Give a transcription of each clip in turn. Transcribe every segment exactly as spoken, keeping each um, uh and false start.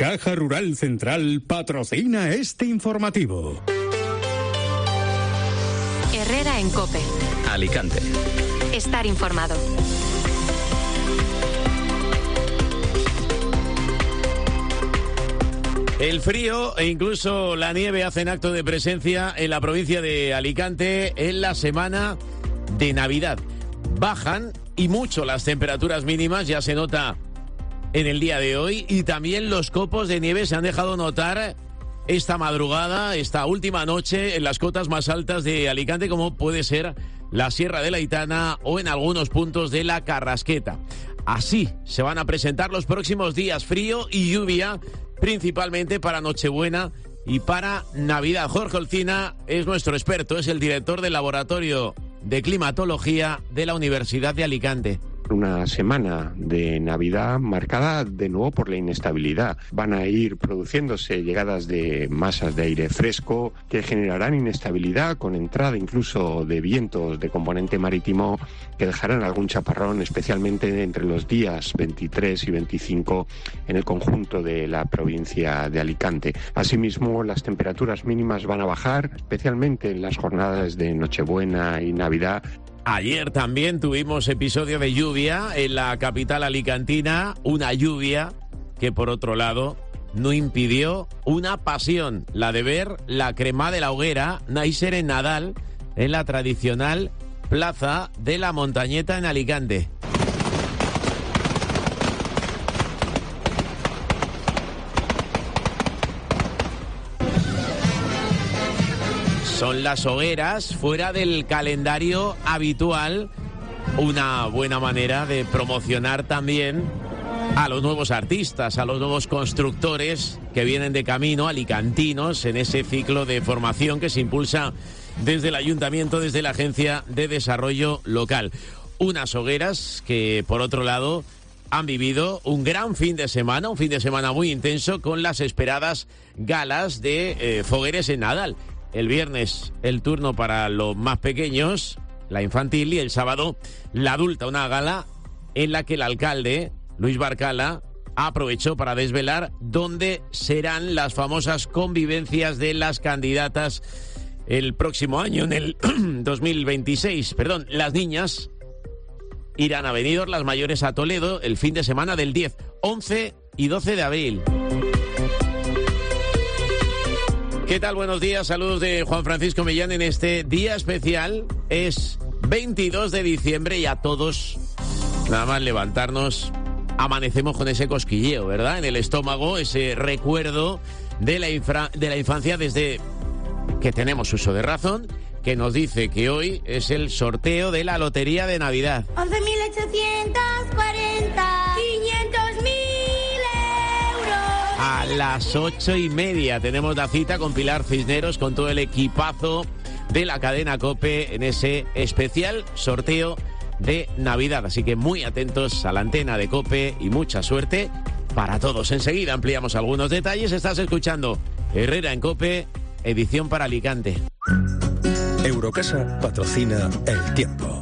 Caja Rural Central patrocina este informativo. Herrera en COPE. Alicante. Estar informado. El frío e incluso la nieve hacen acto de presencia en la provincia de Alicante en la semana de Navidad. Bajan y mucho las temperaturas mínimas, ya se nota en el día de hoy, y también los copos de nieve se han dejado notar esta madrugada, esta última noche, en las cotas más altas de Alicante, como puede ser la Sierra de la Aitana o en algunos puntos de la Carrasqueta. Así se van a presentar los próximos días, frío y lluvia, principalmente para Nochebuena y para Navidad. Jorge Olcina es nuestro experto, es el director del Laboratorio de Climatología de la Universidad de Alicante. Una semana de Navidad marcada de nuevo por la inestabilidad. Van a ir produciéndose llegadas de masas de aire fresco que generarán inestabilidad con entrada incluso de vientos de componente marítimo que dejarán algún chaparrón, especialmente entre los días veintitrés y veinticinco en el conjunto de la provincia de Alicante. Asimismo, las temperaturas mínimas van a bajar, especialmente en las jornadas de Nochebuena y Navidad. Ayer también tuvimos episodio de lluvia en la capital alicantina, una lluvia que por otro lado no impidió una pasión, la de ver la crema de la hoguera Naiser en Nadal en la tradicional plaza de la Montañeta en Alicante. Son las hogueras fuera del calendario habitual, una buena manera de promocionar también a los nuevos artistas, a los nuevos constructores que vienen de camino, alicantinos, en ese ciclo de formación que se impulsa desde el Ayuntamiento, desde la Agencia de Desarrollo Local. Unas hogueras que, por otro lado, han vivido un gran fin de semana, un fin de semana muy intenso con las esperadas galas de eh, Fogueres en Nadal. El viernes el turno para los más pequeños, la infantil, y el sábado la adulta, una gala en la que el alcalde, Luis Barcala, aprovechó para desvelar dónde serán las famosas convivencias de las candidatas el próximo año, en el dos mil veintiséis. Perdón, las niñas irán a Benidorm, las mayores a Toledo, el fin de semana del diez, once y doce de abril. ¿Qué tal? Buenos días, saludos de Juan Francisco Millán en este día especial. Es veintidós de diciembre y a todos, nada más levantarnos, amanecemos con ese cosquilleo, ¿verdad? En el estómago, ese recuerdo de la, infra, de la infancia desde que tenemos uso de razón, que nos dice que hoy es el sorteo de la Lotería de Navidad. once mil ochocientos cuarenta, quinientos mil euros. A las ocho y media tenemos la cita con Pilar Cisneros, con todo el equipazo de la cadena COPE en ese especial sorteo de Navidad. Así que muy atentos a la antena de COPE y mucha suerte para todos. Enseguida ampliamos algunos detalles. Estás escuchando Herrera en COPE, edición para Alicante. Eurocasa patrocina El Tiempo.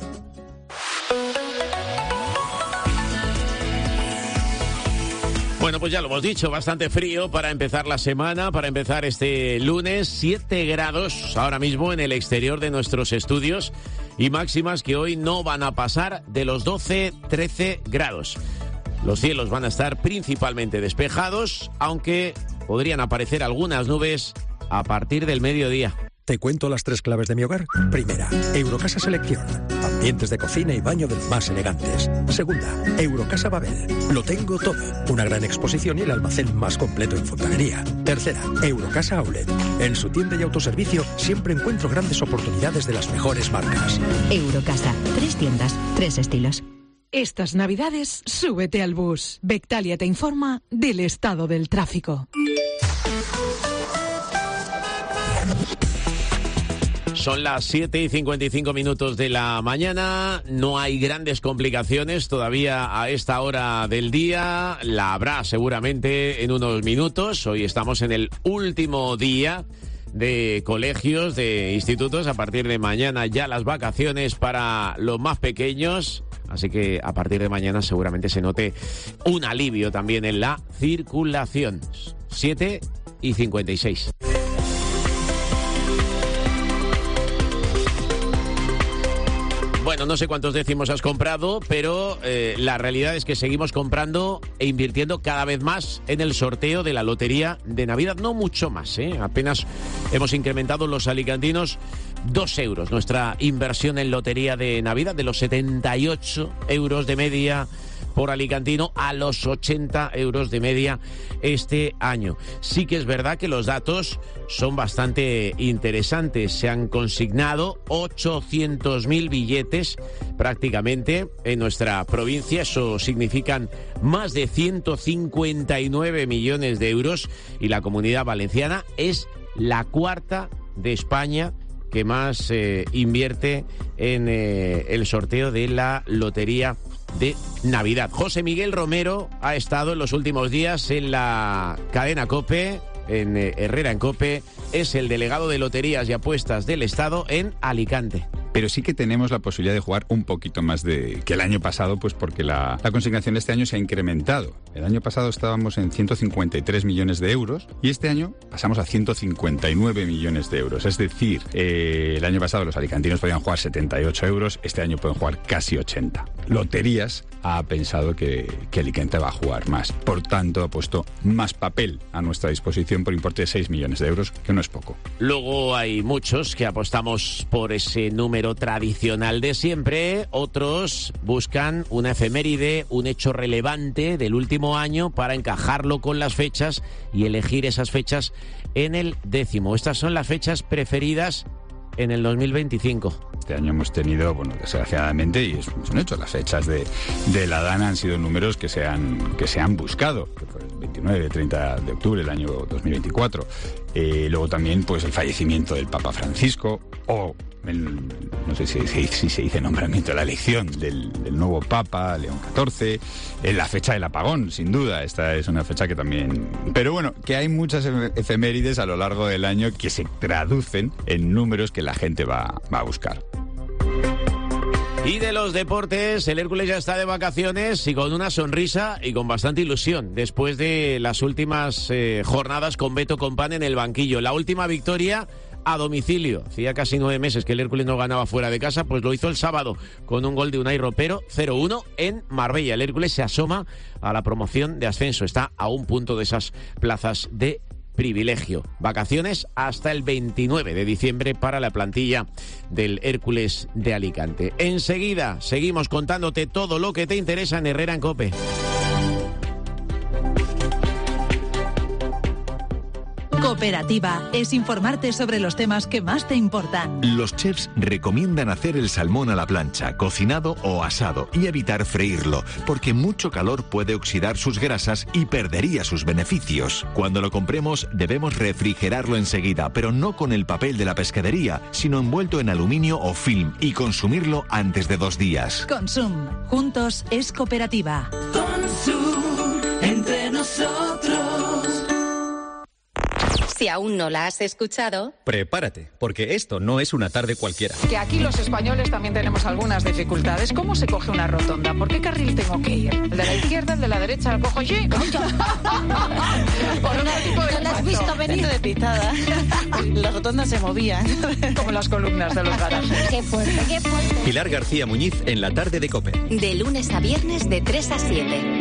Bueno, pues ya lo hemos dicho, bastante frío para empezar la semana, para empezar este lunes, siete grados ahora mismo en el exterior de nuestros estudios y máximas que hoy no van a pasar de los doce, trece grados. Los cielos van a estar principalmente despejados, aunque podrían aparecer algunas nubes a partir del mediodía. ¿Te cuento las tres claves de mi hogar? Primera, Eurocasa Selección. Ambientes de cocina y baño de los más elegantes. Segunda, Eurocasa Babel. Lo tengo todo. Una gran exposición y el almacén más completo en fontanería. Tercera, Eurocasa Outlet. En su tienda y autoservicio siempre encuentro grandes oportunidades de las mejores marcas. Eurocasa. Tres tiendas, tres estilos. Estas Navidades, súbete al bus. Bectalia te informa del estado del tráfico. Son las siete y cincuenta y cinco minutos de la mañana, no hay grandes complicaciones todavía a esta hora del día, la habrá seguramente en unos minutos. Hoy estamos en el último día de colegios, de institutos. A partir de mañana ya las vacaciones para los más pequeños. Así que a partir de mañana seguramente se note un alivio también en la circulación. siete y cincuenta y seis. Bueno, no sé cuántos décimos has comprado, pero eh, la realidad es que seguimos comprando e invirtiendo cada vez más en el sorteo de la Lotería de Navidad. No mucho más, ¿eh? Apenas hemos incrementado los alicantinos dos euros. Nuestra inversión en Lotería de Navidad, de los setenta y ocho euros de media por alicantino a los ochenta euros de media este año. Sí que es verdad que los datos son bastante interesantes. Se han consignado ochocientos mil billetes prácticamente en nuestra provincia. Eso significan más de ciento cincuenta y nueve millones de euros y la Comunidad Valenciana es la cuarta de España que más eh, invierte en eh, el sorteo de la Lotería de Navidad. José Miguel Romero ha estado en los últimos días en la cadena COPE, en eh, Herrera en COPE, es el delegado de Loterías y Apuestas del Estado en Alicante. Pero sí que tenemos la posibilidad de jugar un poquito más de que el año pasado, pues porque la, la consignación de este año se ha incrementado. El año pasado estábamos en ciento cincuenta y tres millones de euros y este año pasamos a ciento cincuenta y nueve millones de euros. Es decir, eh, el año pasado los alicantinos podían jugar setenta y ocho euros, este año pueden jugar casi ochenta. Loterías ha pensado que, que Alicante va a jugar más. Por tanto, ha puesto más papel a nuestra disposición por importe de seis millones de euros, que no es poco. Luego hay muchos que apostamos por ese número tradicional de siempre, otros buscan una efeméride, un hecho relevante del último año para encajarlo con las fechas y elegir esas fechas en el décimo. Estas son las fechas preferidas en el dos mil veinticinco. Este año hemos tenido, bueno, desgraciadamente, y es, es un hecho, las fechas de, de la Dana han sido números que se han, que se han buscado, que fue el veintinueve, treinta de octubre del año dos mil veinticuatro. Eh, luego también, pues, el fallecimiento del Papa Francisco, o, el, no sé si, si, si se dice nombramiento, la elección del, del nuevo Papa, León catorce, eh, la fecha del apagón, sin duda, esta es una fecha que también... Pero bueno, que hay muchas efemérides a lo largo del año que se traducen en números que la gente va, va a buscar. Y de los deportes, el Hércules ya está de vacaciones y con una sonrisa y con bastante ilusión después de las últimas eh, jornadas con Beto Compán en el banquillo. La última victoria a domicilio. Hacía casi nueve meses que el Hércules no ganaba fuera de casa, pues lo hizo el sábado con un gol de Unai Ropero, cero uno en Marbella. El Hércules se asoma a la promoción de ascenso. Está a un punto de esas plazas de privilegio. Vacaciones hasta el veintinueve de diciembre para la plantilla del Hércules de Alicante. Enseguida seguimos contándote todo lo que te interesa en Herrera en COPE. Cooperativa es informarte sobre los temas que más te importan. Los chefs recomiendan hacer el salmón a la plancha, cocinado o asado, y evitar freírlo, porque mucho calor puede oxidar sus grasas y perdería sus beneficios. Cuando lo compremos debemos refrigerarlo enseguida, pero no con el papel de la pescadería, sino envuelto en aluminio o film, y consumirlo antes de dos días. Consum. Juntos es cooperativa. Consum. Entre nosotros. Si aún no la has escuchado... Prepárate, porque esto no es una tarde cualquiera. Que aquí los españoles también tenemos algunas dificultades. ¿Cómo se coge una rotonda? ¿Por qué carril tengo que ir? ¿El de la izquierda, el de la derecha? ¿Lo cojo yo? ¿Por ¿No la has visto venir de pitada? Las rotondas se movían. Como las columnas de los garajes. Qué fuerte, qué fuerte. Pilar García Muñiz en la tarde de COPE. De lunes a viernes de tres a siete.